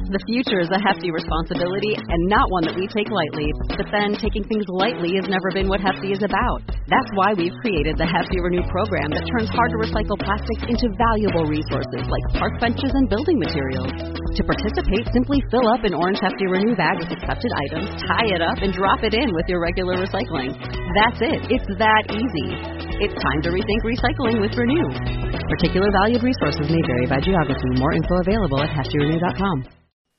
The future is a hefty responsibility and not one that we take lightly. But then taking things lightly has never been what Hefty is about. That's why we've created the Hefty Renew program that turns hard-to-recycle plastics into valuable resources like park benches and building materials. To participate, simply fill up an orange Hefty Renew bag with accepted items, tie it up, and drop it in with your regular recycling. That's it. It's that easy. It's time to rethink recycling with Renew. Particular valued resources may vary by geography. More info available at heftyrenew.com.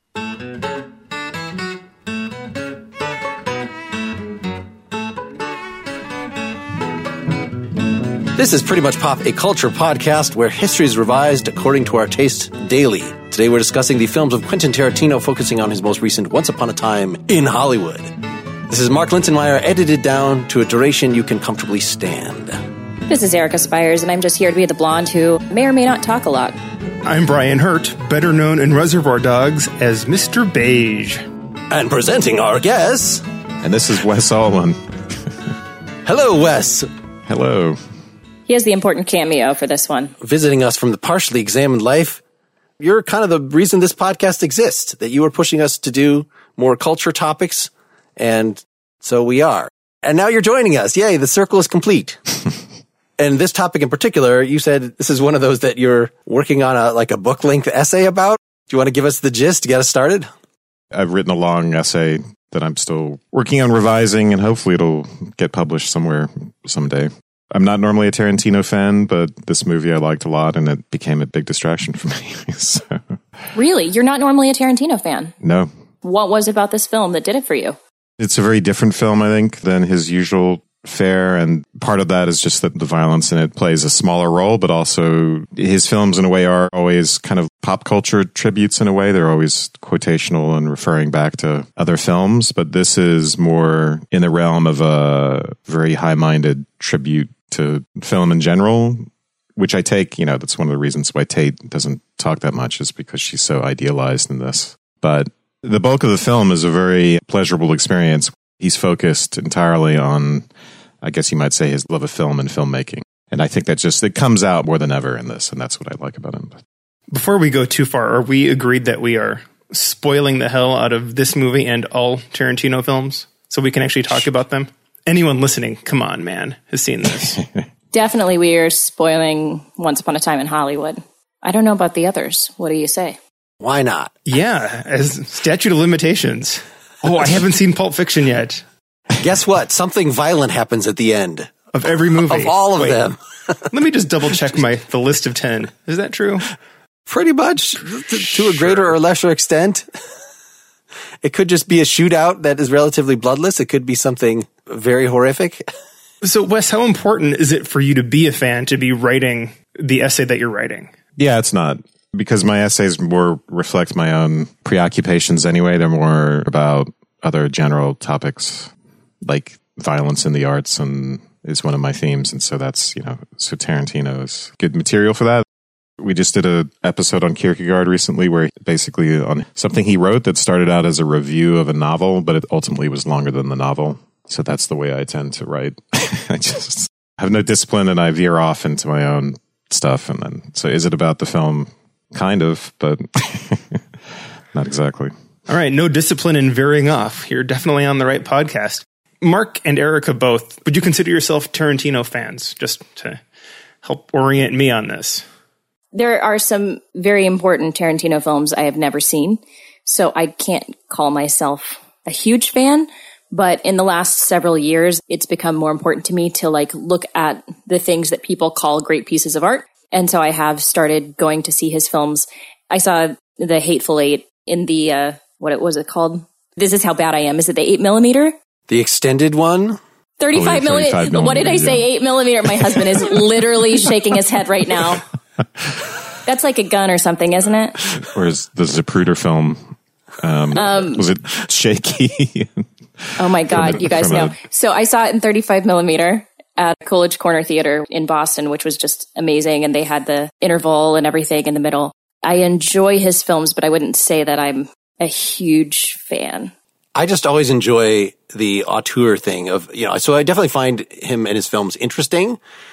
This is Pretty Much Pop, a culture podcast where history is revised according to our taste daily. Today we're discussing the films of Quentin Tarantino, focusing on his most recent Once Upon a Time in Hollywood. This is Mark Linsenmeyer, edited down to a duration you can comfortably stand. This is Erica Spires, and I'm just here to be the blonde who may or may not talk a lot. I'm Brian Hurt, better known in Reservoir Dogs as Mr. Beige. And presenting our guests... And this is Wes Alwan. Hello, Wes. Hello. He has the important cameo for this one. Visiting us from the Partially Examined Life. You're kind of the reason this podcast exists, that you were pushing us to do more culture topics, and so we are. And now you're joining us. Yay, the circle is complete. And this topic in particular, you said this is one of those that you're working on a book-length essay about. Do you want to give us the gist to get us started? I've written a long essay that I'm still working on revising, and hopefully it'll get published somewhere someday. I'm not normally a Tarantino fan, but this movie I liked a lot, and it became a big distraction for me. So. Really? You're not normally a Tarantino fan? No. What was it about this film that did it for you? It's a very different film, I think, than his usual fare, and part of that is just that the violence in it plays a smaller role, but also his films in a way are always kind of pop culture tributes in a way. They're always quotational and referring back to other films, but this is more in the realm of a very high-minded tribute to film in general, which I take, that's one of the reasons why Tate doesn't talk that much, is because she's so idealized in this. But the bulk of the film is a very pleasurable experience. He's focused entirely on, I guess you might say, his love of film and filmmaking. And I think that it comes out more than ever in this, and that's what I like about him. Before we go too far, are we agreed that we are spoiling the hell out of this movie and all Tarantino films so we can actually talk about them? Anyone listening, come on, man, has seen this. Definitely we are spoiling Once Upon a Time in Hollywood. I don't know about the others. What do you say? Why not? Yeah, as statute of limitations. Oh, I haven't seen Pulp Fiction yet. Guess what? Something violent happens at the end. Of every movie. Of all of them. Let me just double check the list of 10. Is that true? Pretty much, to a greater or lesser extent. It could just be a shootout that is relatively bloodless. It could be something very horrific. So, Wes, how important is it for you to be a fan to be writing the essay that you're writing? Yeah, it's not. Because my essays more reflect my own preoccupations anyway. They're more about other general topics, like violence in the arts, and is one of my themes. And so that's, so Tarantino is good material for that. We just did an episode on Kierkegaard recently where basically on something he wrote that started out as a review of a novel, but it ultimately was longer than the novel. So that's the way I tend to write. I just have no discipline and I veer off into my own stuff. And then, so is it about the film? Kind of, but not exactly. All right, no discipline in veering off. You're definitely on the right podcast. Mark and Erica both, would you consider yourself Tarantino fans, just to help orient me on this? There are some very important Tarantino films I have never seen, so I can't call myself a huge fan, but in the last several years, it's become more important to me to look at the things that people call great pieces of art. And so I have started going to see his films. I saw The Hateful Eight in the, what was it called? This Is How Bad I Am. Is it the 8mm? The extended one? 35 millimeter. What did I say? 8mm. My husband is literally shaking his head right now. That's like a gun or something, isn't it? Or is the Zapruder film, was it shaky? Oh my God, you guys know. So I saw it in 35mm. At Coolidge Corner Theater in Boston, which was just amazing. And they had the interval and everything in the middle. I enjoy his films, but I wouldn't say that I'm a huge fan. I just always enjoy the auteur thing of, so I definitely find him and his films interesting.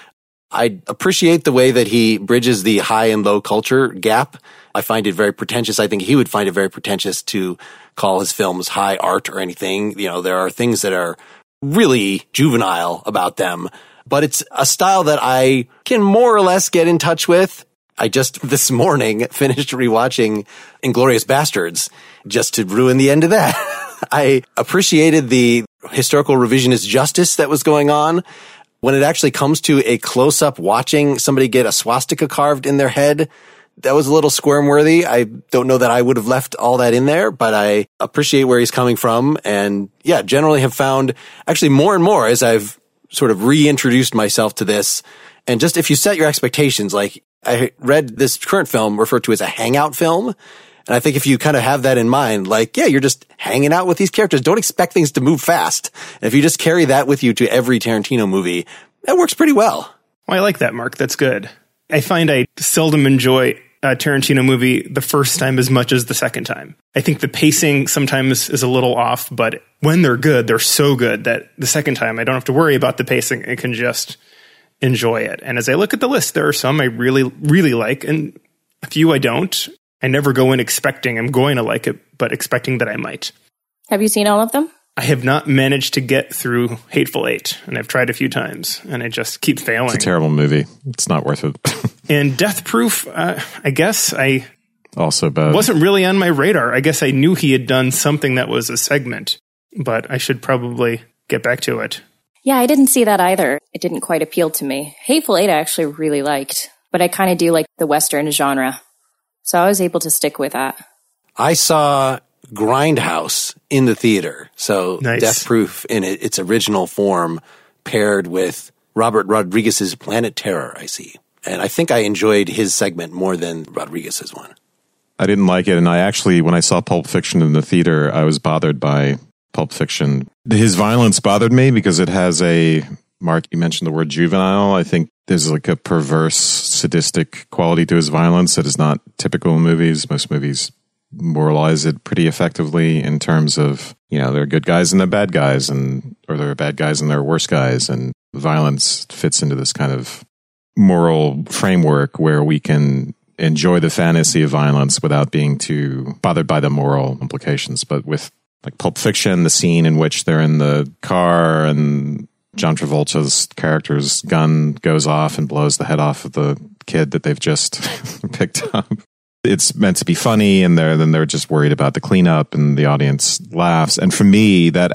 I appreciate the way that he bridges the high and low culture gap. I find it very pretentious. I think he would find it very pretentious to call his films high art or anything. You know, there are things that are really juvenile about them, but it's a style that I can more or less get in touch with. I just this morning finished rewatching Inglourious Bastards just to ruin the end of that. I appreciated the historical revisionist justice that was going on. When it actually comes to a close-up watching somebody get a swastika carved in their head, that was a little squirm-worthy. I don't know that I would have left all that in there, but I appreciate where he's coming from. And yeah, generally have found actually more and more as I've sort of reintroduced myself to this. And just if you set your expectations, like I read this current film referred to as a hangout film. And I think if you kind of have that in mind, like, yeah, you're just hanging out with these characters. Don't expect things to move fast. And if you just carry that with you to every Tarantino movie, that works pretty well. Well, I like that, Mark. That's good. I find I seldom enjoy a Tarantino movie the first time as much as the second time. I think the pacing sometimes is a little off, but when they're good, they're so good that the second time I don't have to worry about the pacing. I can just enjoy it. And as I look at the list, there are some I really, really like and a few I don't. I never go in expecting I'm going to like it, but expecting that I might. Have you seen all of them? I have not managed to get through Hateful Eight, and I've tried a few times, and I just keep failing. It's a terrible movie. It's not worth it. And Death Proof, I guess I also bad. Wasn't really on my radar. I guess I knew he had done something that was a segment, but I should probably get back to it. Yeah, I didn't see that either. It didn't quite appeal to me. Hateful Eight I actually really liked, but I kind of do like the Western genre. So I was able to stick with that. I saw Grindhouse in the theater. So nice. Death Proof in its original form paired with Robert Rodriguez's Planet Terror, I see. And I think I enjoyed his segment more than Rodriguez's one. I didn't like it. And I actually, when I saw Pulp Fiction in the theater, I was bothered by Pulp Fiction. His violence bothered me because it has Mark, you mentioned the word juvenile. I think there's like a perverse, sadistic quality to his violence that is not typical in movies. Most movies moralize it pretty effectively in terms of, you know, there are good guys and there are bad guys, or there are bad guys and there are worse guys. And violence fits into this kind of moral framework where we can enjoy the fantasy of violence without being too bothered by the moral implications. But with like Pulp Fiction, the scene in which they're in the car and John Travolta's character's gun goes off and blows the head off of the kid that they've just picked up. It's meant to be funny, and they're just worried about the cleanup, and the audience laughs. And for me, that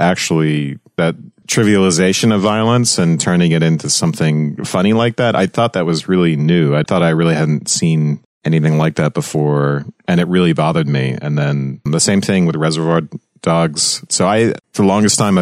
trivialization of violence and turning it into something funny like that, I thought that was really new. I thought I really hadn't seen anything like that before, and it really bothered me. And then the same thing with Reservoir Dogs. So for the longest time,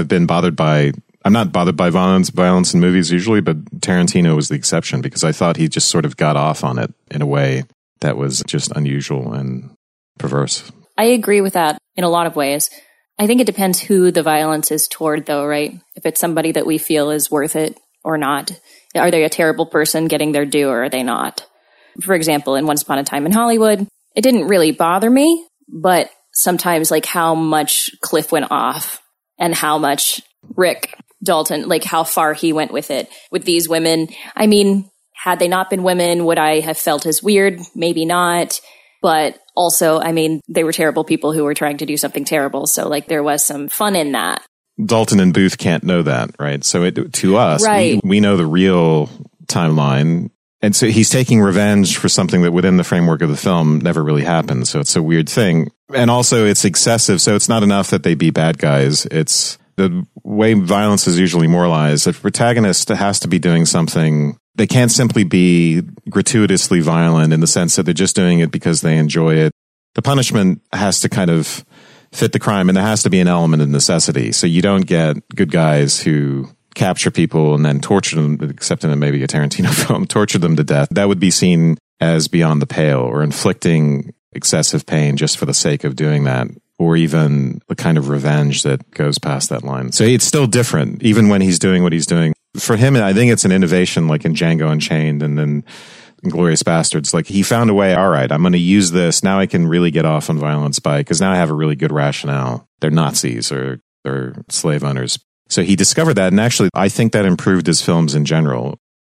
I'm not bothered by violence in movies usually, but Tarantino was the exception because I thought he just sort of got off on it in a way that was just unusual and perverse. I agree with that in a lot of ways. I think it depends who the violence is toward, though, right? If it's somebody that we feel is worth it or not. Are they a terrible person getting their due, or are they not? For example, in Once Upon a Time in Hollywood, it didn't really bother me, but sometimes like how much Cliff went off and how much Rick Dalton, like how far he went with it. With these women, I mean, had they not been women, would I have felt as weird? Maybe not. But also, I mean, they were terrible people who were trying to do something terrible. So like there was some fun in that. Dalton and Booth can't know that, right? So to us, right. we know the real timeline. And so he's taking revenge for something that within the framework of the film never really happened. So it's a weird thing. And also it's excessive. So it's not enough that they be bad guys. It's the way violence is usually moralized. The protagonist has to be doing something. They can't simply be gratuitously violent in the sense that they're just doing it because they enjoy it. The punishment has to kind of fit the crime, and there has to be an element of necessity. So you don't get good guys who capture people and then torture them, except in maybe a Tarantino film, torture them to death. That would be seen as beyond the pale, or inflicting excessive pain just for the sake of doing that, or even the kind of revenge that goes past that line. So it's still different, even when he's doing what he's doing. For him, I think it's an innovation, like in Django Unchained and then Inglourious Bastards. Like he found a way, all right, I'm going to use this. Now I can really get off on violence because now I have a really good rationale. They're Nazis or they're slave owners. So he discovered that. And actually, I think that improved his films in general.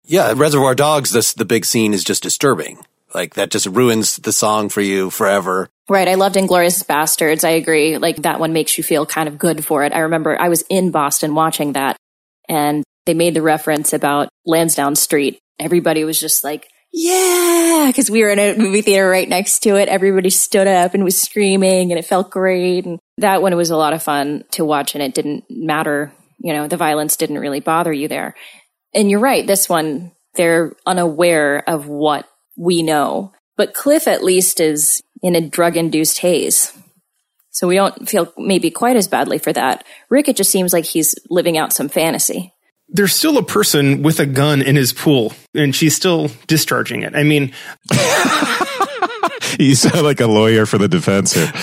Yeah, Reservoir Dogs, the big scene is just disturbing. Like, that just ruins the song for you forever. Right. I loved Inglourious Bastards. I agree. Like, that one makes you feel kind of good for it. I remember I was in Boston watching that, and they made the reference about Lansdowne Street. Everybody was just like, yeah, because we were in a movie theater right next to it. Everybody stood up and was screaming, and it felt great. And that one was a lot of fun to watch, and it didn't matter. You know, the violence didn't really bother you there. And you're right. This one, they're unaware of what we know. But Cliff at least is in a drug-induced haze. So we don't feel maybe quite as badly for that. Rick, it just seems like he's living out some fantasy. There's still a person with a gun in his pool, and she's still discharging it. I mean... You sound like a lawyer for the defense here.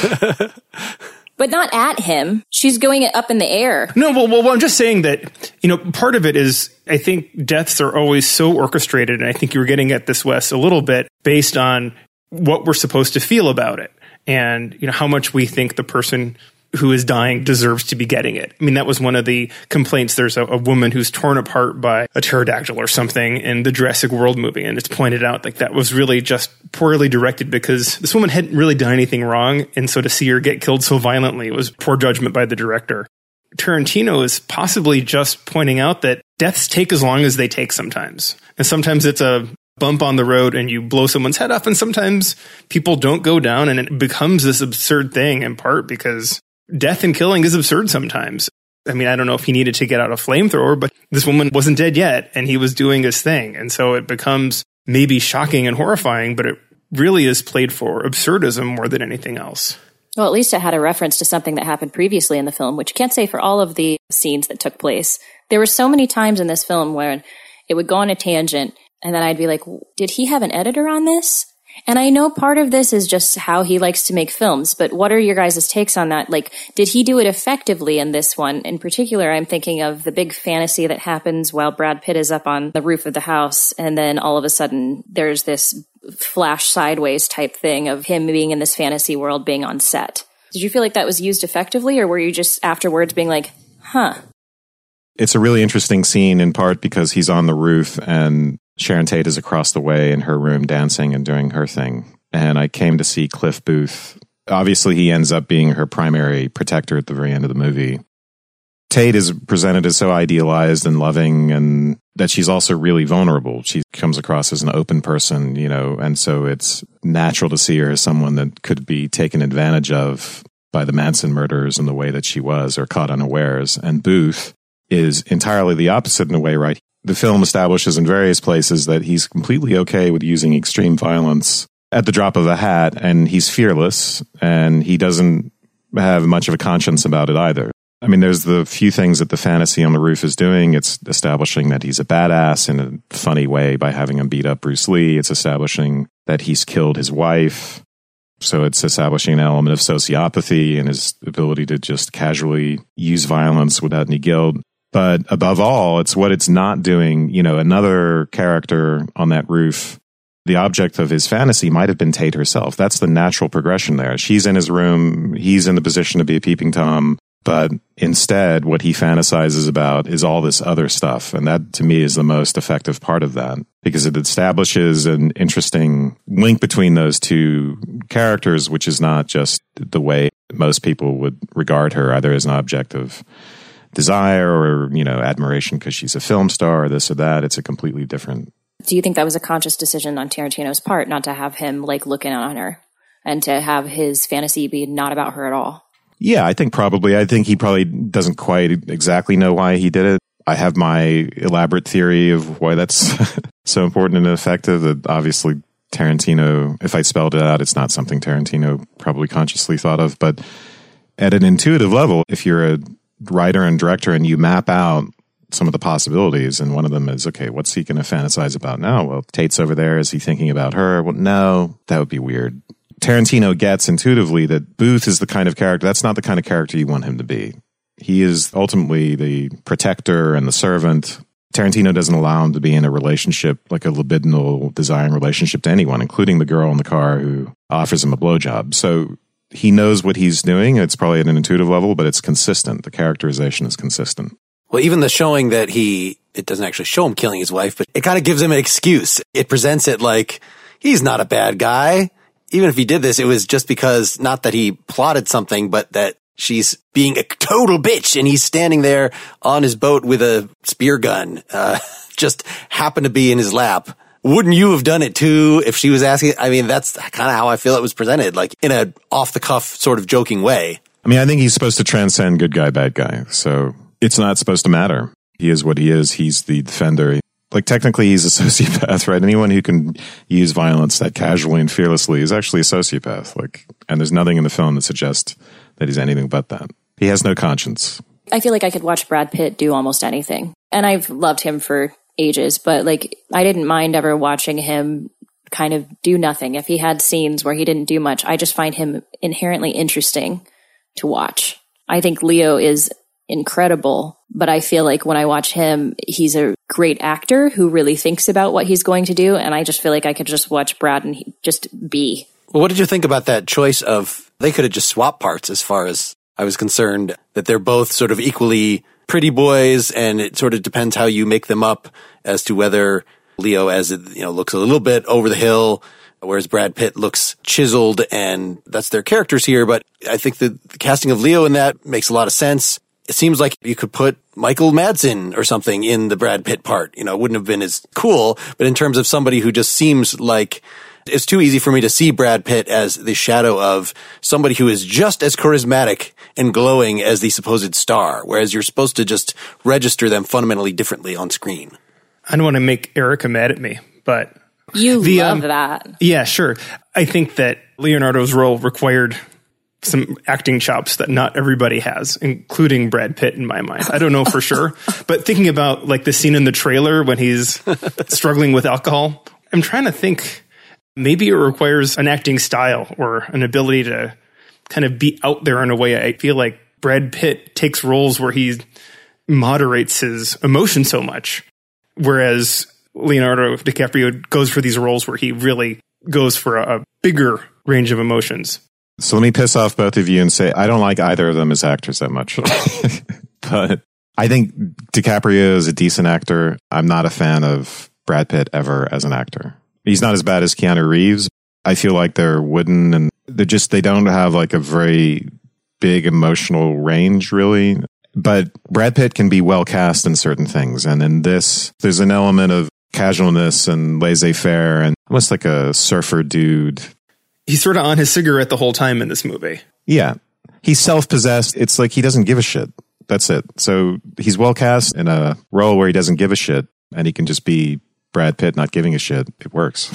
But not at him. She's going up in the air. No, well, I'm just saying that, you know, part of it is, I think deaths are always so orchestrated, and I think you were getting at this, Wes, a little bit, based on what we're supposed to feel about it. And, you know, how much we think the person who is dying deserves to be getting it. I mean, that was one of the complaints. There's a woman who's torn apart by a pterodactyl or something in the Jurassic World movie. And it's pointed out like that was really just poorly directed because this woman hadn't really done anything wrong. And so to see her get killed so violently, it was poor judgment by the director. Tarantino is possibly just pointing out that deaths take as long as they take sometimes. And sometimes it's a bump on the road and you blow someone's head off. And sometimes people don't go down, and it becomes this absurd thing in part because death and killing is absurd sometimes. I mean, I don't know if he needed to get out a flamethrower, but this woman wasn't dead yet, and he was doing his thing. And so it becomes maybe shocking and horrifying, but it really is played for absurdism more than anything else. Well, at least it had a reference to something that happened previously in the film, which you can't say for all of the scenes that took place. There were so many times in this film where it would go on a tangent, and then I'd be like, did he have an editor on this? And I know part of this is just how he likes to make films, but what are your guys' takes on that? Like, did he do it effectively in this one? In particular, I'm thinking of the big fantasy that happens while Brad Pitt is up on the roof of the house, and then all of a sudden there's this flash sideways type thing of him being in this fantasy world being on set. Did you feel like that was used effectively, or were you just afterwards being like, huh? It's a really interesting scene in part because he's on the roof and Sharon Tate is across the way in her room dancing and doing her thing. And I came to see Cliff Booth. Obviously, he ends up being her primary protector at the very end of the movie. Tate is presented as so idealized and loving, and that she's also really vulnerable. She comes across as an open person, you know, and so it's natural to see her as someone that could be taken advantage of by the Manson murderers in the way that she was, or caught unawares. And Booth is entirely the opposite in a way, right? The film establishes in various places that he's completely okay with using extreme violence at the drop of a hat, and he's fearless, and he doesn't have much of a conscience about it either. I mean, there's the few things that the fantasy on the roof is doing. It's establishing that he's a badass in a funny way by having him beat up Bruce Lee. It's establishing that he's killed his wife. So it's establishing an element of sociopathy and his ability to just casually use violence without any guilt. But above all, it's what it's not doing. You know, another character on that roof, the object of his fantasy might have been Tate herself. That's the natural progression there. She's in his room. He's in the position to be a peeping Tom. But instead, what he fantasizes about is all this other stuff. And that, to me, is the most effective part of that, because it establishes an interesting link between those two characters, which is not just the way most people would regard her, either as an object of desire or, you know, admiration because she's a film star or this or that. It's a completely different. Do you think that was a conscious decision on Tarantino's part, not to have him like looking on her and to have his fantasy be not about her at all? Yeah, I think probably. I think he probably doesn't quite exactly know why he did it. I have my elaborate theory of why that's so important and effective. That obviously Tarantino, if I spelled it out, it's not something Tarantino probably consciously thought of. But at an intuitive level, if you're a writer and director and you map out some of the possibilities, and one of them is, okay, what's he going to fantasize about now? Well, Tate's over there. Is he thinking about her? Well, no, that would be weird. Tarantino gets intuitively that Booth is the kind of character, that's not the kind of character you want him to be. He is ultimately the protector and the servant. Tarantino doesn't allow him to be in a relationship, like a libidinal, desiring relationship to anyone, including the girl in the car who offers him a blowjob. So he knows what he's doing. It's probably at an intuitive level, but it's consistent. The characterization is consistent. Well, even the showing that he it doesn't actually show him killing his wife, but it kind of gives him an excuse. It presents it like he's not a bad guy. Even if he did this, it was just because, not that he plotted something, but that she's being a total bitch and he's standing there on his boat with a spear gun, just happened to be in his lap. Wouldn't you have done it too if she was asking? I mean, that's kind of how I feel it was presented, like in a off the cuff sort of joking way. I mean, I think he's supposed to transcend good guy, bad guy. So it's not supposed to matter. He is what he is. He's the defender. Like, technically, he's a sociopath, right? Anyone who can use violence that casually and fearlessly is actually a sociopath. Like, and there's nothing in the film that suggests that he's anything but that. He has no conscience. I feel like I could watch Brad Pitt do almost anything. And I've loved him for ages, but like, I didn't mind ever watching him kind of do nothing. If he had scenes where he didn't do much, I just find him inherently interesting to watch. I think Leo is incredible, but I feel like when I watch him, he's a great actor who really thinks about what he's going to do, and I just feel like I could just watch Brad and just be. Well, what did you think about that choice of, they could have just swapped parts as far as I was concerned, that they're both sort of equally pretty boys, and it sort of depends how you make them up as to whether Leo, as it, looks a little bit over the hill, whereas Brad Pitt looks chiseled, and that's their characters here. But I think the casting of Leo in that makes a lot of sense. It seems like you could put Michael Madsen or something in the Brad Pitt part. It wouldn't have been as cool, but in terms of somebody who just seems like, it's too easy for me to see Brad Pitt as the shadow of somebody who is just as charismatic and glowing as the supposed star, whereas you're supposed to just register them fundamentally differently on screen. I don't want to make Erica mad at me, but you love that. Yeah, sure. I think that Leonardo's role required some acting chops that not everybody has, including Brad Pitt in my mind. I don't know for sure, but thinking about like the scene in the trailer when he's struggling with alcohol, I'm trying to think, maybe it requires an acting style or an ability to kind of be out there in a way. I feel like Brad Pitt takes roles where he moderates his emotion so much, whereas Leonardo DiCaprio goes for these roles where he really goes for a bigger range of emotions. So let me piss off both of you and say I don't like either of them as actors that much. But I think DiCaprio is a decent actor. I'm not a fan of Brad Pitt ever as an actor. He's not as bad as Keanu Reeves. I feel like they're wooden and they don't have like a very big emotional range really. But Brad Pitt can be well cast in certain things. And in this, there's an element of casualness and laissez-faire and almost like a surfer dude. He's sort of on his cigarette the whole time in this movie. Yeah. He's self-possessed. It's like he doesn't give a shit. That's it. So he's well cast in a role where he doesn't give a shit and he can just be Brad Pitt not giving a shit. It works.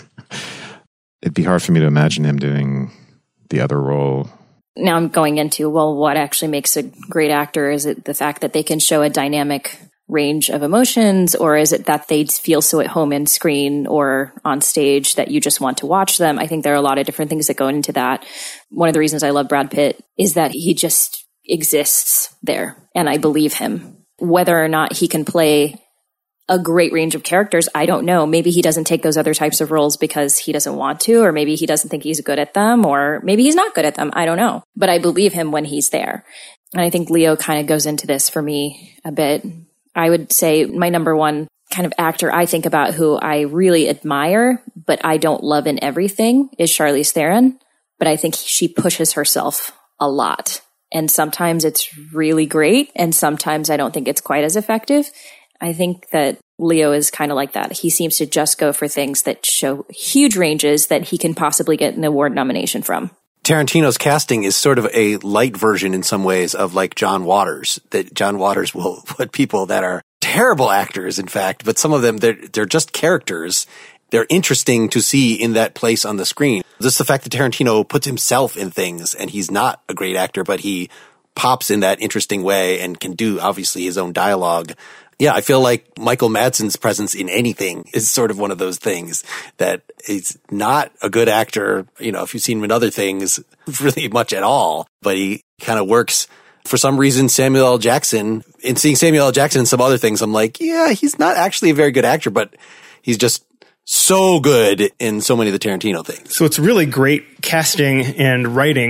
It'd be hard for me to imagine him doing the other role. Now I'm going into, well, what actually makes a great actor? Is it the fact that they can show a dynamic range of emotions, or is it that they feel so at home in screen or on stage that you just want to watch them? I think there are a lot of different things that go into that. One of the reasons I love Brad Pitt is that he just exists there, and I believe him. Whether or not he can play a great range of characters, I don't know. Maybe he doesn't take those other types of roles because he doesn't want to, or maybe he doesn't think he's good at them, or maybe he's not good at them. I don't know. But I believe him when he's there. And I think Leo kind of goes into this for me a bit. I would say my number one kind of actor I think about who I really admire, but I don't love in everything, is Charlize Theron. But I think she pushes herself a lot. And sometimes it's really great, and sometimes I don't think it's quite as effective. I think that Leo is kind of like that. He seems to just go for things that show huge ranges that he can possibly get an award nomination from. Tarantino's casting is sort of a light version in some ways of like John Waters, that John Waters will put people that are terrible actors, in fact, but some of them, they're just characters. They're interesting to see in that place on the screen. Just the fact that Tarantino puts himself in things, and he's not a great actor, but he pops in that interesting way and can do obviously his own dialogue. Yeah, I feel like Michael Madsen's presence in anything is sort of one of those things that he's not a good actor, if you've seen him in other things, really much at all, but he kind of works. For some reason, Samuel L. Jackson, in seeing Samuel L. Jackson in some other things, I'm like, yeah, he's not actually a very good actor, but he's just so good in so many of the Tarantino things. So it's really great casting and writing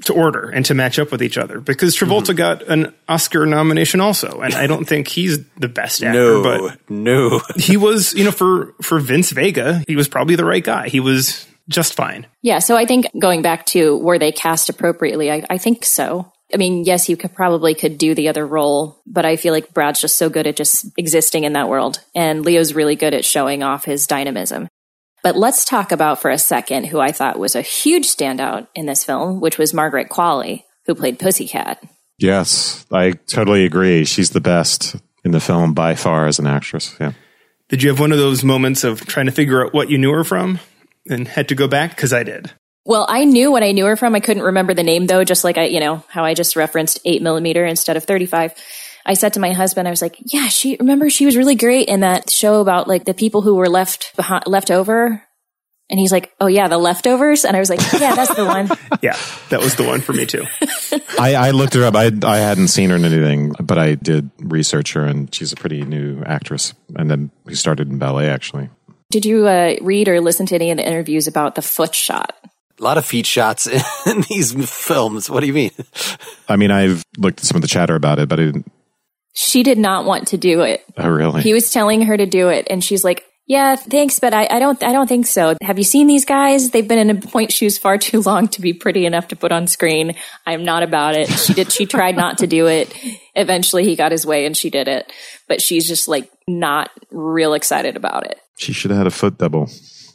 to order and to match up with each other, because Travolta got an Oscar nomination also, and I don't think he's the best actor, but he was, for Vince Vega, he was probably the right guy. He was just fine. Yeah, so I think going back to were they cast appropriately, I think so. I mean, yes, you could do the other role, but I feel like Brad's just so good at just existing in that world, and Leo's really good at showing off his dynamism. But let's talk about for a second who I thought was a huge standout in this film, which was Margaret Qualley, who played Pussycat. Yes, I totally agree. She's the best in the film by far as an actress. Yeah. Did you have one of those moments of trying to figure out what you knew her from and had to go back? Because I did. Well, I knew what I knew her from. I couldn't remember the name, though, just like how I just referenced 8mm instead of 35. I said to my husband, I was like, yeah, she was really great in that show about like the people who were left over. And he's like, oh yeah, The Leftovers. And I was like, yeah, that's the one. Yeah, that was the one for me too. I looked her up. I hadn't seen her in anything, but I did research her, and she's a pretty new actress. And then we started in ballet, actually. Did you read or listen to any of the interviews about the foot shot? A lot of feet shots in these films. What do you mean? I mean, I've looked at some of the chatter about it, but I didn't. She did not want to do it. Oh, really? He was telling her to do it, and she's like, yeah, thanks, but I don't think so. Have you seen these guys? They've been in pointe shoes far too long to be pretty enough to put on screen. I'm not about it. She tried not to do it. Eventually he got his way and she did it. But she's just like not real excited about it. She should have had a foot double.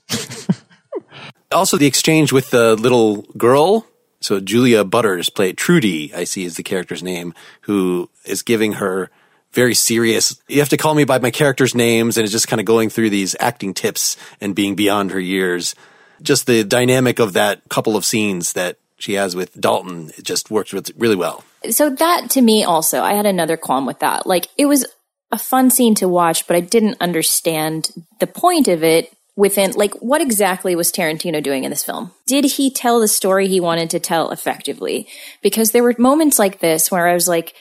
Also, the exchange with the little girl. So Julia Butters played Trudy, I see is the character's name, who is giving her very serious, you have to call me by my character's names, and it's just kind of going through these acting tips and being beyond her years. Just the dynamic of that couple of scenes that she has with Dalton, it just works really well. So that, to me also, I had another qualm with that. Like, it was a fun scene to watch, but I didn't understand the point of it within, like, what exactly was Tarantino doing in this film? Did he tell the story he wanted to tell effectively? Because there were moments like this where I was like,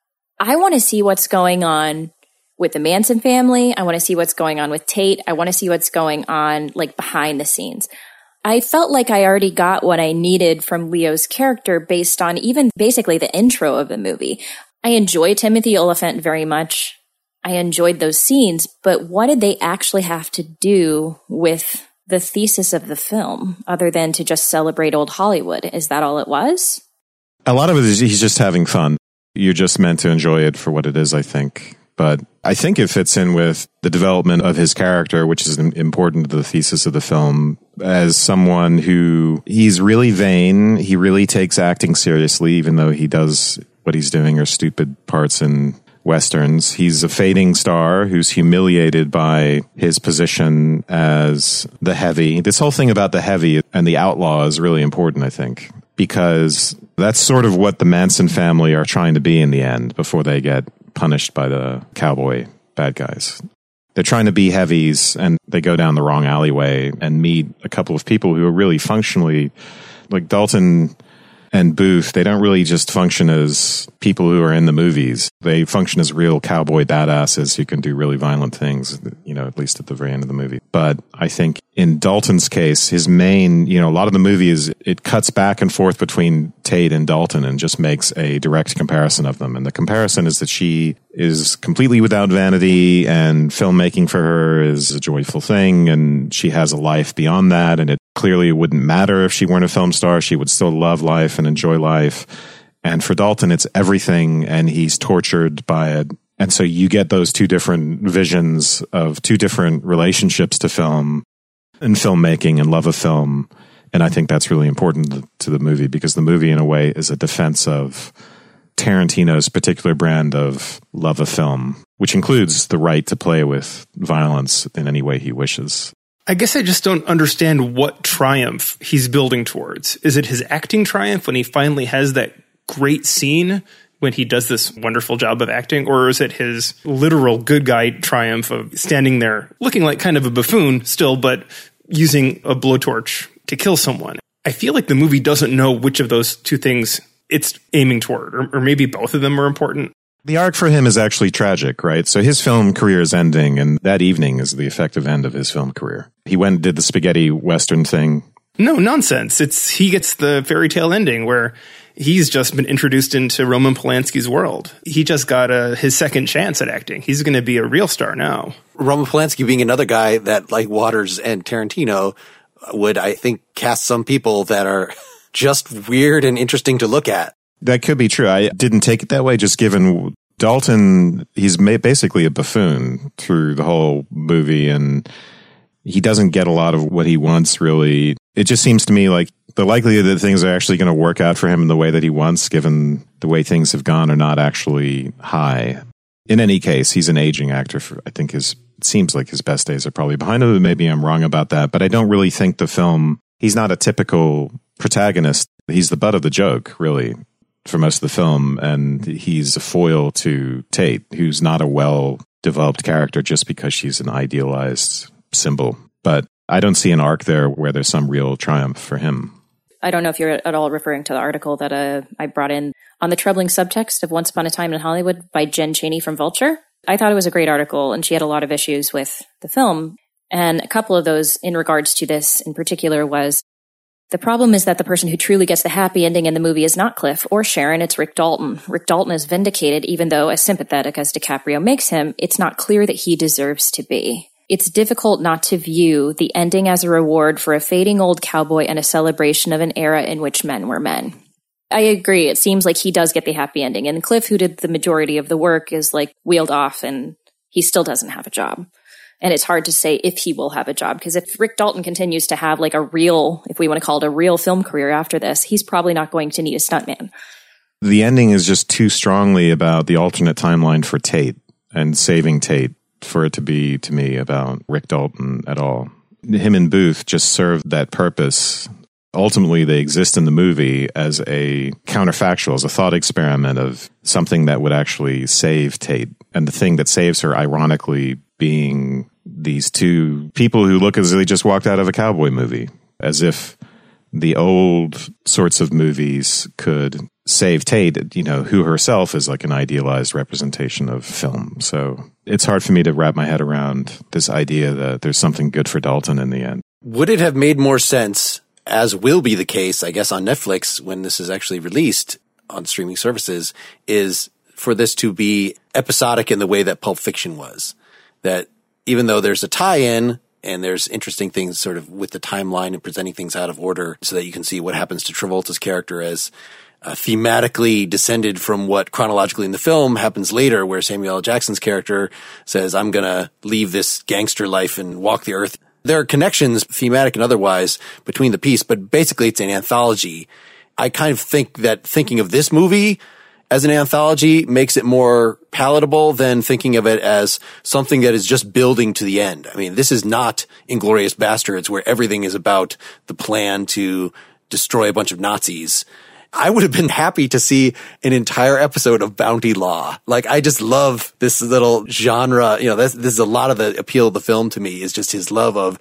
I want to see what's going on with the Manson family. I want to see what's going on with Tate. I want to see what's going on, like, behind the scenes. I felt like I already got what I needed from Leo's character based on even basically the intro of the movie. I enjoy Timothy Olyphant very much. I enjoyed those scenes, but what did they actually have to do with the thesis of the film other than to just celebrate old Hollywood? Is that all it was? A lot of it is he's just having fun. You're just meant to enjoy it for what it is, I think. But I think it fits in with the development of his character, which is important to the thesis of the film, as someone who he's really vain. He really takes acting seriously, even though he does what he's doing are stupid parts in Westerns. He's a fading star who's humiliated by his position as the heavy. This whole thing about the heavy and the outlaw is really important, I think, because that's sort of what the Manson family are trying to be in the end before they get punished by the cowboy bad guys. They're trying to be heavies, and they go down the wrong alleyway and meet a couple of people who are really functionally, like Dalton and Booth, they don't really just function as people who are in the movies. They function as real cowboy badasses who can do really violent things, at least at the very end of the movie. But I think in Dalton's case, his main, a lot of the movie it cuts back and forth between Tate and Dalton and just makes a direct comparison of them. And the comparison is that she is completely without vanity, and filmmaking for her is a joyful thing, and she has a life beyond that, and it clearly wouldn't matter if she weren't a film star. She would still love life and enjoy life. And for Dalton, it's everything, and he's tortured by it. And so you get those two different visions of two different relationships to film and filmmaking and love of film. And I think that's really important to the movie, because the movie, in a way, is a defense of Tarantino's particular brand of love of film, which includes the right to play with violence in any way he wishes. I guess I just don't understand what triumph he's building towards. Is it his acting triumph when he finally has that great scene when he does this wonderful job of acting? Or is it his literal good guy triumph of standing there looking like kind of a buffoon still, but using a blowtorch to kill someone? I feel like the movie doesn't know which of those two things it's aiming toward, or maybe both of them are important. The arc for him is actually tragic, right? So his film career is ending, and that evening is the effective end of his film career. He went and did the spaghetti Western thing. No, nonsense. He gets the fairy tale ending where he's just been introduced into Roman Polanski's world. He just got his second chance at acting. He's going to be a real star now. Roman Polanski being another guy that, like Waters and Tarantino, would, I think, cast some people that are just weird and interesting to look at. That could be true. I didn't take it that way, just given Dalton, he's basically a buffoon through the whole movie, and he doesn't get a lot of what he wants, really. It just seems to me like the likelihood that things are actually going to work out for him in the way that he wants, given the way things have gone, are not actually high. In any case, he's an aging actor. I think it seems like his best days are probably behind him. Maybe I'm wrong about that, but I don't really think the film, he's not a typical protagonist. He's the butt of the joke, really, for most of the film, and he's a foil to Tate, who's not a well-developed character just because she's an idealized symbol. But I don't see an arc there where there's some real triumph for him. I don't know if you're at all referring to the article that I brought in on the troubling subtext of Once Upon a Time in Hollywood by Jen Chaney from Vulture. I thought it was a great article, and she had a lot of issues with the film. And a couple of those in regards to this in particular was, the problem is that the person who truly gets the happy ending in the movie is not Cliff or Sharon, it's Rick Dalton. Rick Dalton is vindicated, even though, as sympathetic as DiCaprio makes him, it's not clear that he deserves to be. It's difficult not to view the ending as a reward for a fading old cowboy and a celebration of an era in which men were men. I agree. It seems like he does get the happy ending. And Cliff, who did the majority of the work, is like wheeled off and he still doesn't have a job. And it's hard to say if he will have a job, because if Rick Dalton continues to have like a real, if we want to call it a real film career after this, he's probably not going to need a stuntman. The ending is just too strongly about the alternate timeline for Tate and saving Tate for it to be, to me, about Rick Dalton at all. Him and Booth just serve that purpose. Ultimately, they exist in the movie as a counterfactual, as a thought experiment of something that would actually save Tate. And the thing that saves her, ironically, being these two people who look as if they just walked out of a cowboy movie, as if the old sorts of movies could save Tate, who herself is like an idealized representation of film. So it's hard for me to wrap my head around this idea that there's something good for Dalton in the end. Would it have made more sense, as will be the case, I guess, on Netflix when this is actually released on streaming services, is for this to be episodic in the way that Pulp Fiction was? That even though there's a tie-in and there's interesting things sort of with the timeline and presenting things out of order so that you can see what happens to Travolta's character as thematically descended from what chronologically in the film happens later, where Samuel L. Jackson's character says, I'm going to leave this gangster life and walk the earth. There are connections, thematic and otherwise, between the piece, but basically it's an anthology. I kind of think that thinking of this movie as an anthology makes it more palatable than thinking of it as something that is just building to the end. I mean, this is not Inglourious Bastards, where everything is about the plan to destroy a bunch of Nazis. I would have been happy to see an entire episode of Bounty Law. Like, I just love this little genre. This is a lot of the appeal of the film to me, is just his love of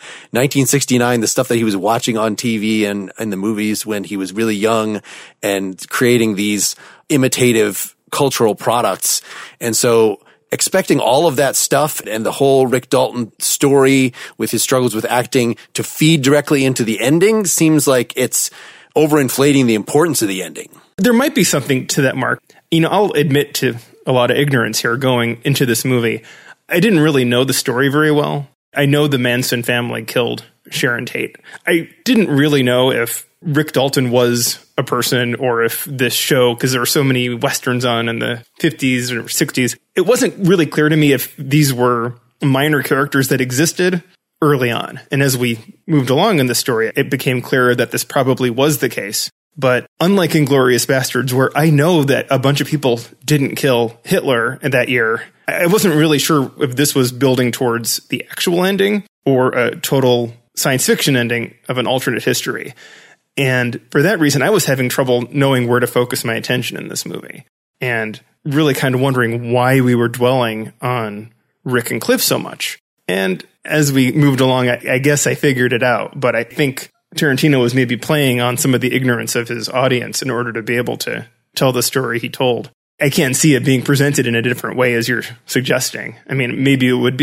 1969, the stuff that he was watching on TV and in the movies when he was really young, and creating these imitative cultural products. And so expecting all of that stuff and the whole Rick Dalton story with his struggles with acting to feed directly into the ending seems like it's overinflating the importance of the ending. There might be something to that, Mark. I'll admit to a lot of ignorance here going into this movie. I didn't really know the story very well. I know the Manson family killed Sharon Tate. I didn't really know if Rick Dalton was a person or if this show, because there were so many Westerns on in the 50s or 60s, it wasn't really clear to me if these were minor characters that existed early on. And as we moved along in the story, it became clearer that this probably was the case. But unlike Inglourious Bastards, where I know that a bunch of people didn't kill Hitler that year, I wasn't really sure if this was building towards the actual ending or a total science fiction ending of an alternate history. And for that reason, I was having trouble knowing where to focus my attention in this movie, and really kind of wondering why we were dwelling on Rick and Cliff so much. And as we moved along, I guess I figured it out, but I think Tarantino was maybe playing on some of the ignorance of his audience in order to be able to tell the story he told. I can't see it being presented in a different way as you're suggesting. I mean, maybe it would be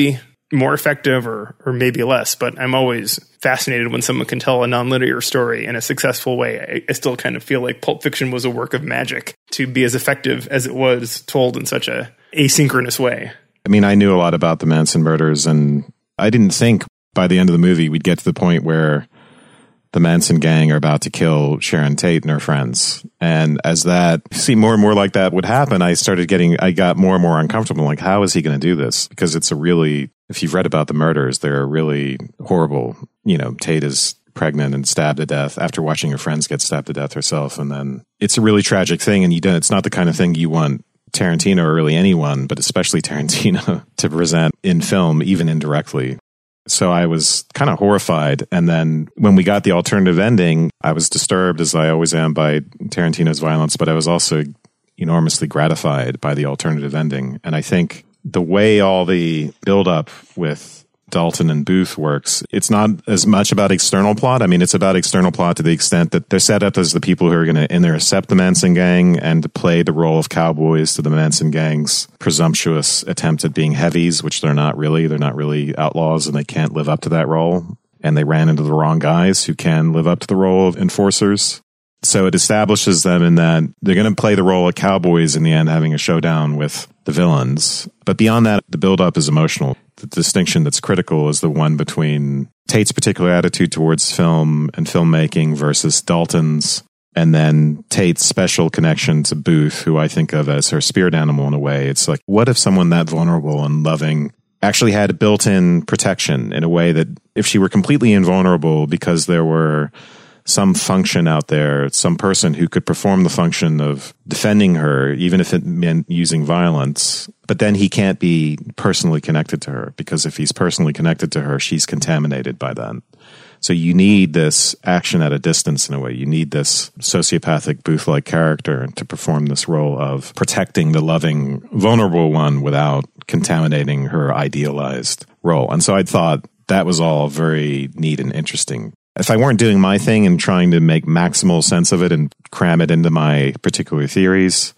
more effective or maybe less, but I'm always fascinated when someone can tell a nonlinear story in a successful way. I still kind of feel like Pulp Fiction was a work of magic to be as effective as it was told in such a asynchronous way. I mean, I knew a lot about the Manson murders, and I didn't think by the end of the movie we'd get to the point where the Manson gang are about to kill Sharon Tate and her friends. And as that seemed more and more like that would happen, I got more and more uncomfortable. Like, how is he going to do this? Because it's if you've read about the murders, they're really horrible. You know, Tate is pregnant and stabbed to death after watching her friends get stabbed to death herself. And then it's a really tragic thing. And it's not the kind of thing you want Tarantino or really anyone, but especially Tarantino, to present in film, even indirectly. So I was kind of horrified. And then when we got the alternative ending, I was disturbed, as I always am, by Tarantino's violence, but I was also enormously gratified by the alternative ending. And I think the way all the buildup with Dalton and Booth works, it's not as much about external plot. I mean, it's about external plot to the extent that they're set up as the people who are going to intercept the Manson gang and to play the role of cowboys to the Manson gang's presumptuous attempt at being heavies, which they're not really. They're not really outlaws, and they can't live up to that role. And they ran into the wrong guys who can live up to the role of enforcers. So it establishes them in that they're going to play the role of cowboys in the end, having a showdown with the villains. But beyond that, the buildup is emotional. The distinction that's critical is the one between Tate's particular attitude towards film and filmmaking versus Dalton's, and then Tate's special connection to Booth, who I think of as her spirit animal in a way. It's like, what if someone that vulnerable and loving actually had built-in protection in a way that if she were completely invulnerable because there were some function out there, some person who could perform the function of defending her, even if it meant using violence, but then he can't be personally connected to her, because if he's personally connected to her, she's contaminated by that. So you need this action at a distance in a way. You need this sociopathic Booth-like character to perform this role of protecting the loving, vulnerable one without contaminating her idealized role. And so I thought that was all very neat and interesting. If I weren't doing my thing and trying to make maximal sense of it and cram it into my particular theories,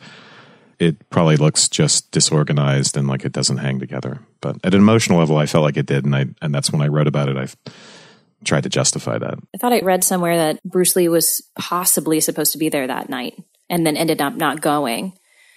it probably looks just disorganized and like it doesn't hang together. But at an emotional level, I felt like it did, and that's when I wrote about it. I tried to justify that. I thought I read somewhere that Bruce Lee was possibly supposed to be there that night and then ended up not going.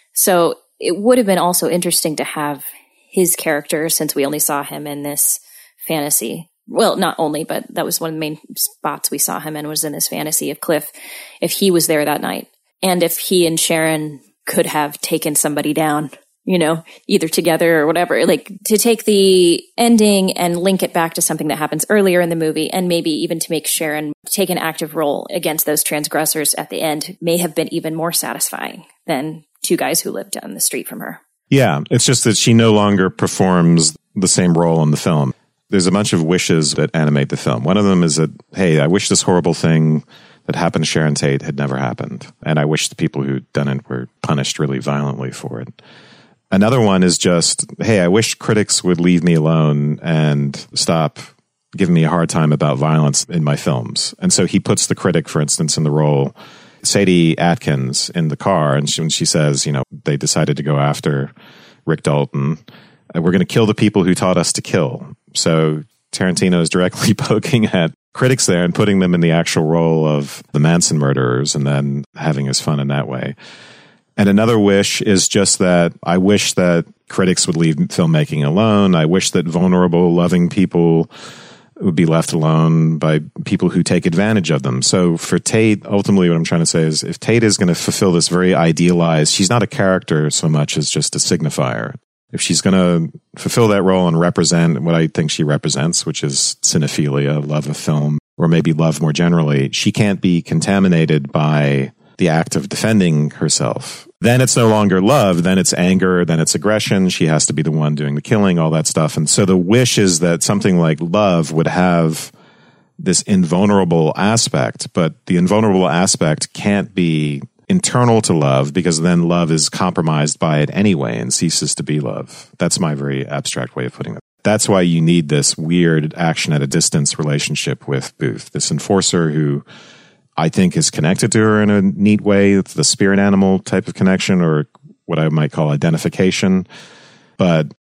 So it would have been also interesting to have his character, since we only saw him in this fantasy. Well, not only, but that was one of the main spots we saw him in, was in this fantasy of Cliff, if he was there that night. And if he and Sharon could have taken somebody down, either together or whatever, like to take the ending and link it back to something that happens earlier in the movie, and maybe even to make Sharon take an active role against those transgressors at the end may have been even more satisfying than two guys who lived down the street from her. Yeah, it's just that she no longer performs the same role in the film. There's a bunch of wishes that animate the film. One of them is that, hey, I wish this horrible thing that happened to Sharon Tate had never happened. And I wish the people who'd done it were punished really violently for it. Another one is just, hey, I wish critics would leave me alone and stop giving me a hard time about violence in my films. And so he puts the critic, for instance, in the role, Sadie Atkins, in the car. And when she says, they decided to go after Rick Dalton, we're going to kill the people who taught us to kill. So Tarantino is directly poking at critics there and putting them in the actual role of the Manson murderers and then having his fun in that way. And another wish is just that I wish that critics would leave filmmaking alone. I wish that vulnerable, loving people would be left alone by people who take advantage of them. So for Tate, ultimately what I'm trying to say is if Tate is going to fulfill this very idealized, she's not a character so much as just a signifier. If she's going to fulfill that role and represent what I think she represents, which is cinephilia, love of film, or maybe love more generally, she can't be contaminated by the act of defending herself. Then it's no longer love, then it's anger, then it's aggression. She has to be the one doing the killing, all that stuff. And so the wish is that something like love would have this invulnerable aspect, but the invulnerable aspect can't be internal to love, because then love is compromised by it anyway and ceases to be love. That's my very abstract way of putting it. That's why you need this weird action at a distance relationship with Booth, this enforcer who I think is connected to her in a neat way. It's the spirit animal type of connection, or what I might call identification. But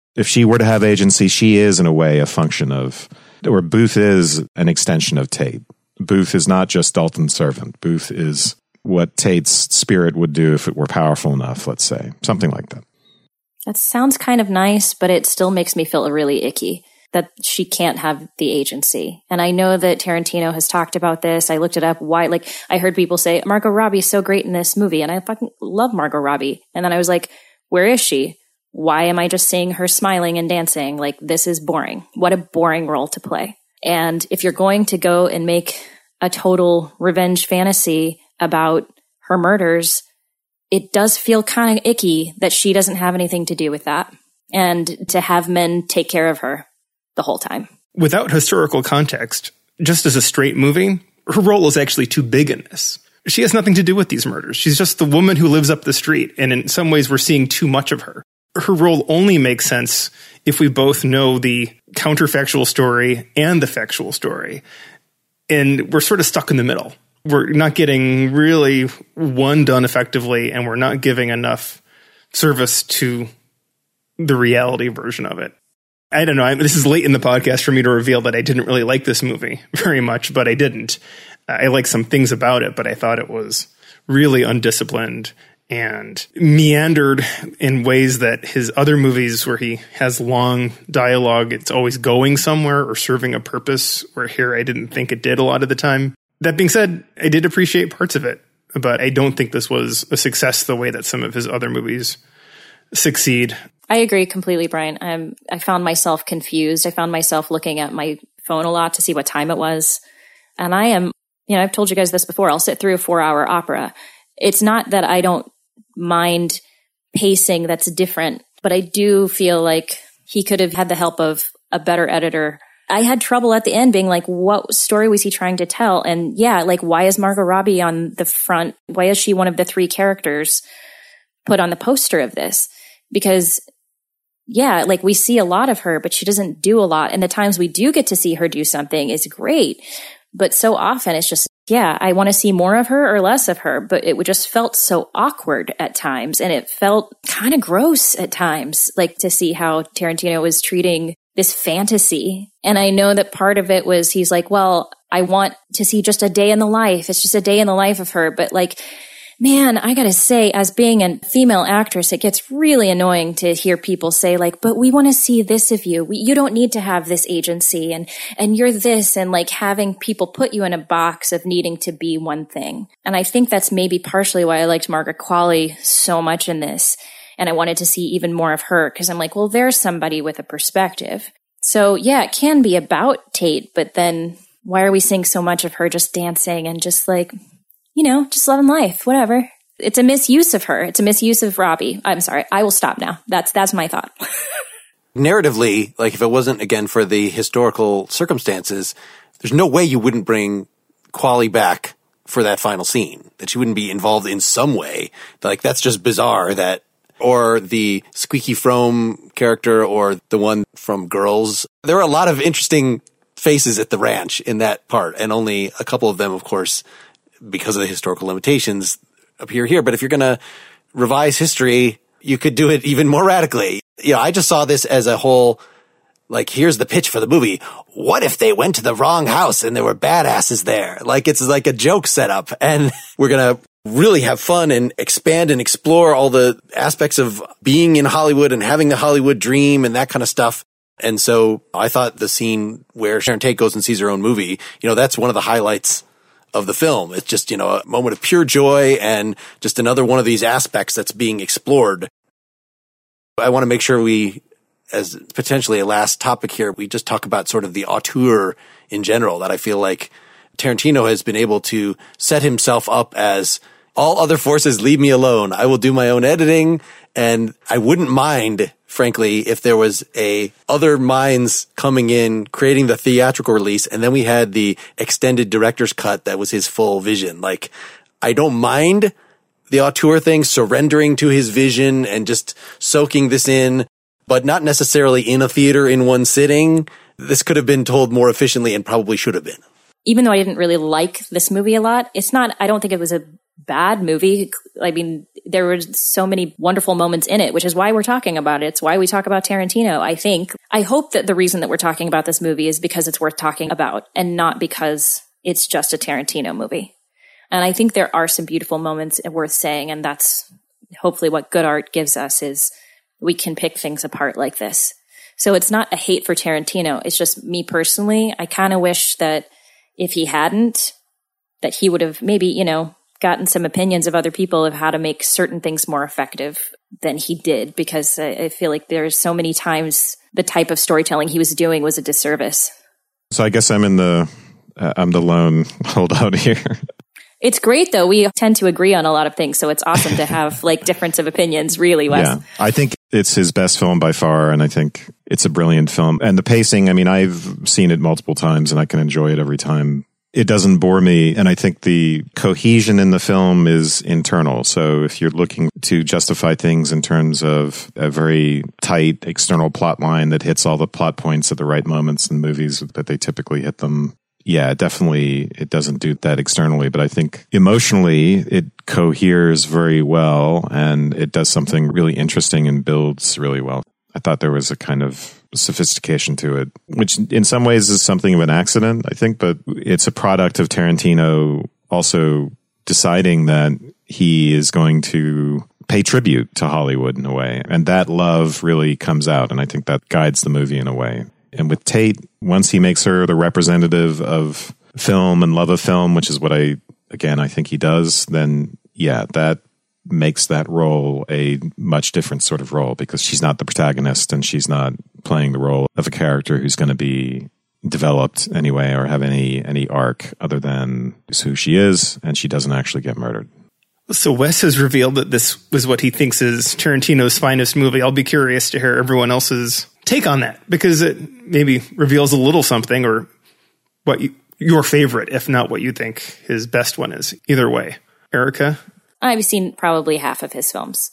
If she were to have agency, she is in a way a function of, or Booth is an extension of Tate. Booth is not just Dalton's servant. Booth is what Tate's spirit would do if it were powerful enough, let's say. Something like that. That sounds kind of nice, but it still makes me feel really icky that she can't have the agency. And I know that Tarantino has talked about this. I looked it up. Why? Like, I heard people say, Margot Robbie's so great in this movie. And I fucking love Margot Robbie. And then I was like, where is she? Why am I just seeing her smiling and dancing? Like, this is boring. What a boring role to play. And if you're going to go and make a total revenge fantasy about her murders, it does feel kind of icky that she doesn't have anything to do with that, and to have men take care of her the whole time. Without historical context, just as a straight movie, her role is actually too big in this. She has nothing to do with these murders. She's just the woman who lives up the street, and in some ways we're seeing too much of her. Her role only makes sense if we both know the counterfactual story and the factual story. And we're sort of stuck in the middle. We're not getting really one done effectively, and we're not giving enough service to the reality version of it. I don't know. This is late in the podcast for me to reveal that I didn't really like this movie very much, but I didn't. I like some things about it, but I thought it was really undisciplined and meandered in ways that his other movies where he has long dialogue, it's always going somewhere or serving a purpose, where here I didn't think it did a lot of the time. That being said, I did appreciate parts of it, but I don't think this was a success the way that some of his other movies succeed. I agree completely, Brian. I found myself confused. I found myself looking at my phone a lot to see what time it was. And I am, I've told you guys this before, I'll sit through a 4-hour opera. It's not that I don't mind pacing that's different, but I do feel like he could have had the help of a better editor. I had trouble at the end being like, what story was he trying to tell? And yeah, like, why is Margot Robbie on the front? Why is she one of the 3 characters put on the poster of this? Because yeah, like, we see a lot of her, but she doesn't do a lot. And the times we do get to see her do something is great. But so often it's just, yeah, I want to see more of her or less of her. But it just felt so awkward at times. And it felt kind of gross at times, like, to see how Tarantino was treating this fantasy. And I know that part of it was he's like, well, I want to see just a day in the life. It's just a day in the life of her. But like, man, I gotta say, as being a female actress, it gets really annoying to hear people say like, but we want to see this of you. You don't need to have this agency and you're this, and like having people put you in a box of needing to be one thing. And I think that's maybe partially why I liked Margaret Qualley so much in this. And I wanted to see even more of her because I'm like, well, there's somebody with a perspective. So yeah, it can be about Tate, but then why are we seeing so much of her just dancing and just like, just loving life, whatever. It's a misuse of her. It's a misuse of Robbie. I'm sorry. I will stop now. That's my thought. Narratively, like, if it wasn't, again, for the historical circumstances, there's no way you wouldn't bring Qualley back for that final scene, that she wouldn't be involved in some way. Like, that's just bizarre that, or the Squeaky Fromme character or the one from Girls. There are a lot of interesting faces at the ranch in that part, and only a couple of them, of course, because of the historical limitations, appear here. But if you're going to revise history, you could do it even more radically. I just saw this as a whole, like, here's the pitch for the movie. What if they went to the wrong house and there were badasses there? Like, it's like a joke setup, and we're going to really have fun and expand and explore all the aspects of being in Hollywood and having the Hollywood dream and that kind of stuff. And so I thought the scene where Sharon Tate goes and sees her own movie, that's one of the highlights of the film. It's just, a moment of pure joy and just another one of these aspects that's being explored. I want to make sure we, as potentially a last topic here, we just talk about sort of the auteur in general, that I feel like Tarantino has been able to set himself up as all other forces leave me alone. I will do my own editing, and I wouldn't mind, frankly, if there was other minds coming in, creating the theatrical release, and then we had the extended director's cut that was his full vision. Like, I don't mind the auteur thing, surrendering to his vision and just soaking this in, but not necessarily in a theater in one sitting. This could have been told more efficiently and probably should have been. Even though I didn't really like this movie a lot, I don't think it was a bad movie. I mean, there were so many wonderful moments in it, which is why we're talking about it. It's why we talk about Tarantino, I think. I hope that the reason that we're talking about this movie is because it's worth talking about and not because it's just a Tarantino movie. And I think there are some beautiful moments worth saying, and that's hopefully what good art gives us, is we can pick things apart like this. So it's not a hate for Tarantino. It's just me personally. I kind of wish that if he hadn't, that he would have maybe, gotten some opinions of other people of how to make certain things more effective than he did, because I feel like there's so many times the type of storytelling he was doing was a disservice. So I guess I'm the lone holdout here. It's great, though. We tend to agree on a lot of things, so it's awesome to have difference of opinions, really, Wes. Yeah, I think it's his best film by far, and I think it's a brilliant film. And the pacing, I mean, I've seen it multiple times, and I can enjoy it every time. It doesn't bore me, and I think the cohesion in the film is internal. So if you're looking to justify things in terms of a very tight external plot line that hits all the plot points at the right moments in movies that they typically hit them, yeah, definitely it doesn't do that externally, but I think emotionally it coheres very well, and it does something really interesting and builds really well. I thought there was a kind of sophistication to it, which in some ways is something of an accident, I think, but it's a product of Tarantino also deciding that he is going to pay tribute to Hollywood in a way. And that love really comes out, and I think that guides the movie in a way. And with Tate, once he makes her the representative of film and love of film, which is what I think he does, then yeah, that makes that role a much different sort of role, because she's not the protagonist and she's not playing the role of a character who's going to be developed anyway or have any arc other than who she is, and she doesn't actually get murdered. So Wes has revealed that this was what he thinks is Tarantino's finest movie. I'll be curious to hear everyone else's take on that, because it maybe reveals a little something, or what your favorite, if not what you think his best one is. Either way. Erica? I've seen probably half of his films,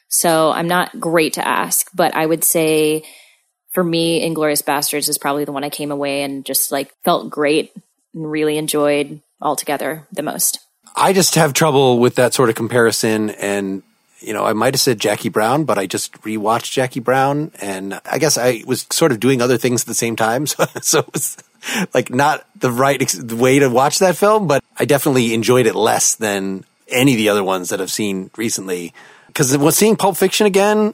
so I'm not great to ask, but I would say for me, Inglourious Basterds is probably the one I came away and just felt great and really enjoyed altogether the most. I just have trouble with that sort of comparison, and I might have said Jackie Brown, but I just rewatched Jackie Brown, and I guess I was sort of doing other things at the same time, so it was not the right way to watch that film, but I definitely enjoyed it less than any of the other ones that I've seen recently. Because seeing Pulp Fiction again,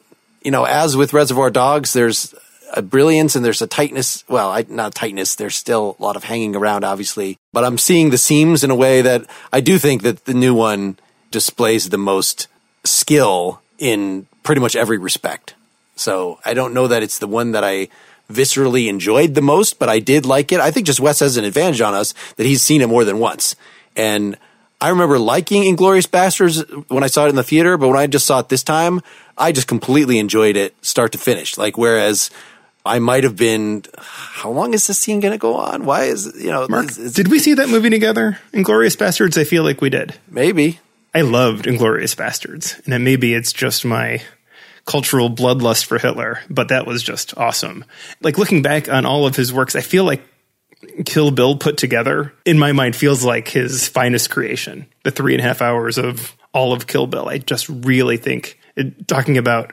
as with Reservoir Dogs, there's a brilliance and there's a tightness. Well, not tightness. There's still a lot of hanging around, obviously. But I'm seeing the seams in a way that I do think that the new one displays the most skill in pretty much every respect. So I don't know that it's the one that I viscerally enjoyed the most, but I did like it. I think just Wes has an advantage on us that he's seen it more than once. And I remember liking Inglourious Basterds when I saw it in the theater, but when I just saw it this time, I just completely enjoyed it start to finish. Whereas I might have been, how long is this scene going to go on? Why is, Mark, did we see that movie together? Inglourious Basterds? I feel like we did. Maybe. I loved Inglourious Basterds, and then maybe it's just my cultural bloodlust for Hitler, but that was just awesome. Looking back on all of his works, I feel like Kill Bill put together, in my mind, feels like his finest creation. The 3.5 hours of all of Kill Bill. I just really think, talking about,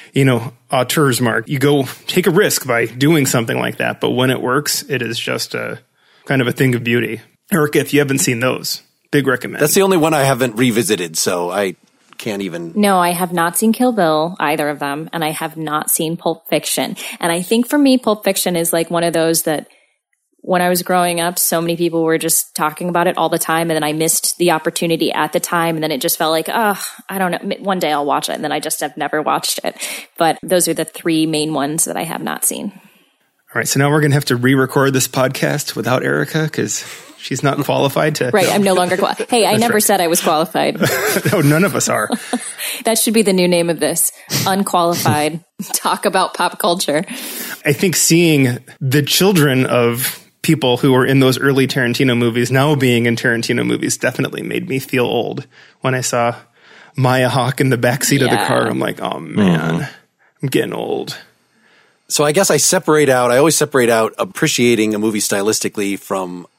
auteurs, Mark, you go take a risk by doing something like that, but when it works, it is just a kind of a thing of beauty. Erica, if you haven't seen those, big recommend. That's the only one I haven't revisited, so I can't even. No, I have not seen Kill Bill, either of them, and I have not seen Pulp Fiction. And I think for me, Pulp Fiction is one of those that when I was growing up, so many people were just talking about it all the time, and then I missed the opportunity at the time, and then it just felt like, I don't know, one day I'll watch it, and then I just have never watched it. But those are the three main ones that I have not seen. All right, so now we're going to have to re-record this podcast without Erica, because she's not qualified to. Right, I'm no longer qualified. Hey, I never said I was qualified. No, none of us are. That should be the new name of this. Unqualified. Talk about pop culture. I think seeing the children of people who were in those early Tarantino movies now being in Tarantino movies definitely made me feel old. When I saw Maya Hawke in the backseat of the car, I'm like, oh man, I'm getting old. So I guess I always separate out appreciating a movie stylistically from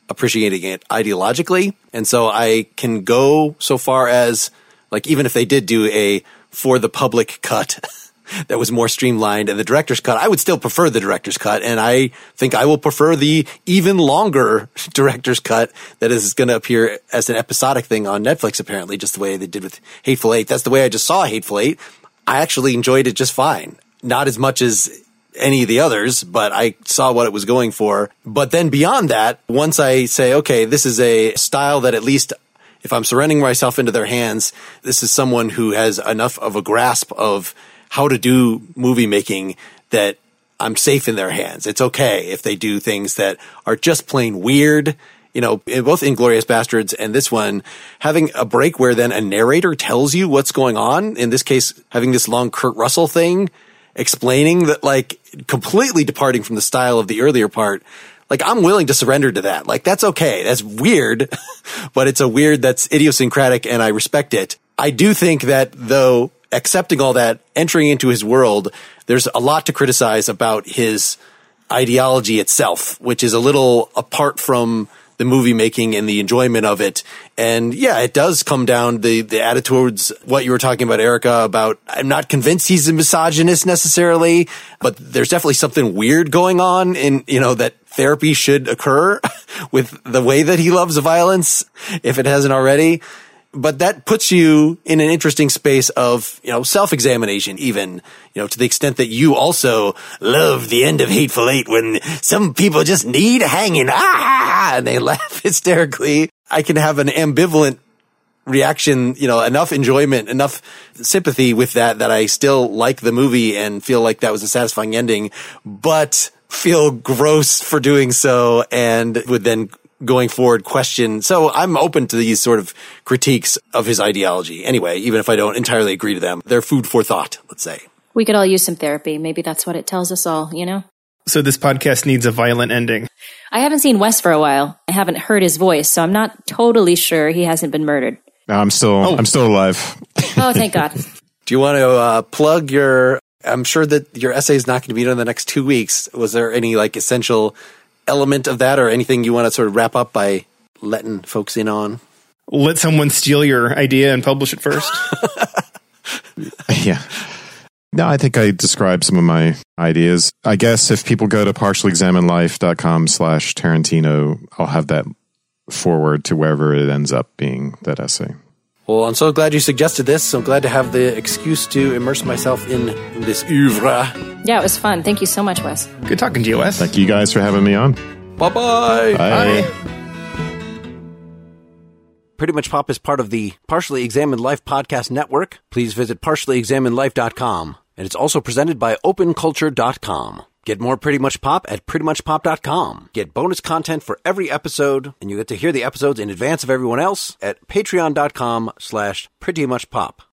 appreciating it ideologically. And so I can go so far as, like, even if they did do a for the public cut that was more streamlined and the director's cut, I would still prefer the director's cut. And I think I will prefer the even longer director's cut that is going to appear as an episodic thing on Netflix, apparently, just the way they did with Hateful Eight. That's the way I just saw Hateful Eight. I actually enjoyed it just fine. Not as much as any of the others, but I saw what it was going for. But then beyond that, once I say, okay, this is a style that at least if I'm surrendering myself into their hands, this is someone who has enough of a grasp of how to do movie making that I'm safe in their hands. It's okay if they do things that are just plain weird. You know, in both Inglourious Bastards and this one, having a break where then a narrator tells you what's going on. In this case, having this long Kurt Russell thing, explaining that, like, completely departing from the style of the earlier part. Like, I'm willing to surrender to that. Like, that's okay. That's weird, but it's a weird that's idiosyncratic and I respect it. I do think that, though, accepting all that, entering into his world, there's a lot to criticize about his ideology itself, which is a little apart from the movie making and the enjoyment of it. And yeah, it does come down the attitude towards what you were talking about, Erica, about I'm not convinced he's a misogynist necessarily, but there's definitely something weird going on in, you know, that therapy should occur with the way that he loves violence, if it hasn't already. But that puts you in an interesting space of, you know, self-examination even, you know, to the extent that you also love the end of Hateful Eight when some people just need hanging, and they laugh hysterically. I can have an ambivalent reaction, you know, enough enjoyment, enough sympathy with that I still like the movie and feel like that was a satisfying ending, but feel gross for doing so and would then going forward question. So I'm open to these sort of critiques of his ideology. Anyway, even if I don't entirely agree to them, they're food for thought, let's say. We could all use some therapy. Maybe that's what it tells us all, you know? So this podcast needs a violent ending. I haven't seen Wes for a while. I haven't heard his voice, so I'm not totally sure he hasn't been murdered. No, I'm still alive. Oh, thank God. Do you want to plug your, I'm sure that your essay is not going to be done in the next 2 weeks. Was there any like essential element of that or anything you want to sort of wrap up by letting folks in on? Let someone steal your idea and publish it first. Yeah. No, I think I described some of my ideas. I guess if people go to partiallyexaminedlife.com/Tarantino, I'll have that forward to wherever it ends up being, that essay. Well, I'm so glad you suggested this. I'm glad to have the excuse to immerse myself in this oeuvre. Yeah, it was fun. Thank you so much, Wes. Good talking to you, Wes. Thank you guys for having me on. Bye-bye. Bye. Pretty Much Pop is part of the Partially Examined Life podcast network. Please visit partiallyexaminedlife.com. And it's also presented by openculture.com. Get more Pretty Much Pop at prettymuchpop.com. Get bonus content for every episode, and you get to hear the episodes in advance of everyone else at patreon.com/prettymuchpop.